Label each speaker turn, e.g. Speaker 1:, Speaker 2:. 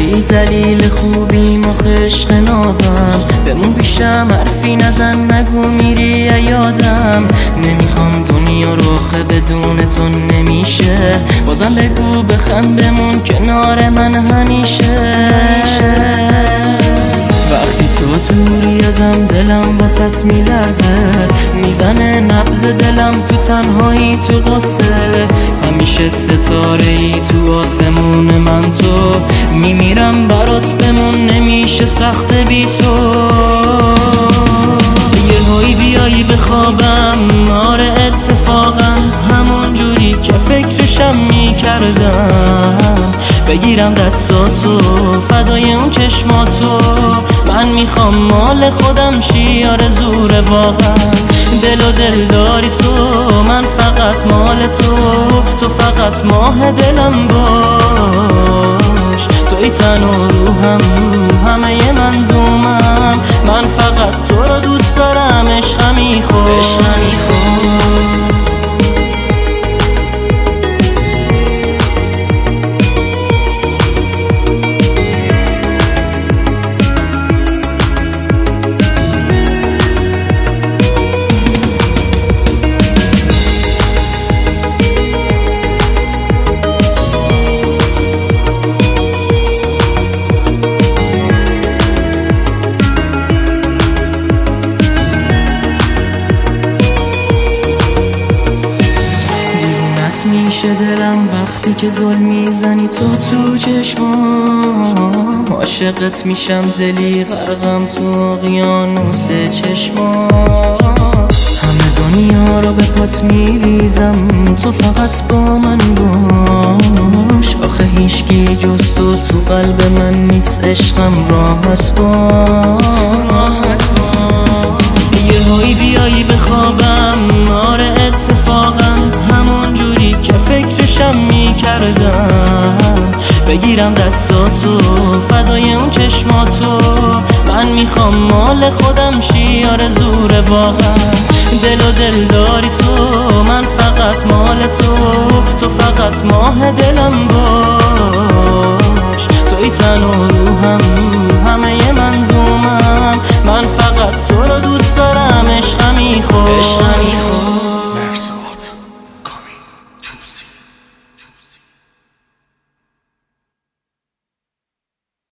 Speaker 1: بی دلیل خوبی ما عشق نابم، بمون پیشم حرفی نزن نگو میری یادم. نمیخوام دنیا روخه بدون تو نمیشه، بازم بگو بخند بمون کنار من همیشه. وقتی تو دوری ازم دلم واسط میلرزه، میزنه نبض دلم تو تنهایی تو قصه. همیشه ستاره ای تو آسمون من تو، میمیرم برات بمون نمیشه سخت بی تو. یه هایی بیایی بخوابم، آره اتفاقا همون جوری که فکرشم میکردم. بگیرم دستاتو فدای اون چشماتو، من میخوام مال خودم شی آرزوره واقعا. دل و دل داری تو، من فقط مال تو، تو فقط ماه دلم باش. توی تن و روحم همه منظومم، من فقط تو رو دوست دارم عشقمی خود. میشه دلم وقتی که ظلم میزنی تو چشمام. عاشقت میشم دلی غرقم تو اقیانوس چشمام. همه دنیا رو به پات میریزم، تو فقط با من باش. آخه هیچکی جز تو قلب من نیست، عشقم راحت باش. یه هایی بیایی بخوابم، آره اتفاقا همون جوری که فکرشم میکردم. بگیرم دستاتو فدای اون چشماتو، من میخوام مال خودم شی آرزوره واقعا. دل و دل داری تو، من فقط مال تو، تو فقط ماه دلم باش. توی تن و روحم همه منظومم، من فقط تو رو دوست دارم عشقمی خود.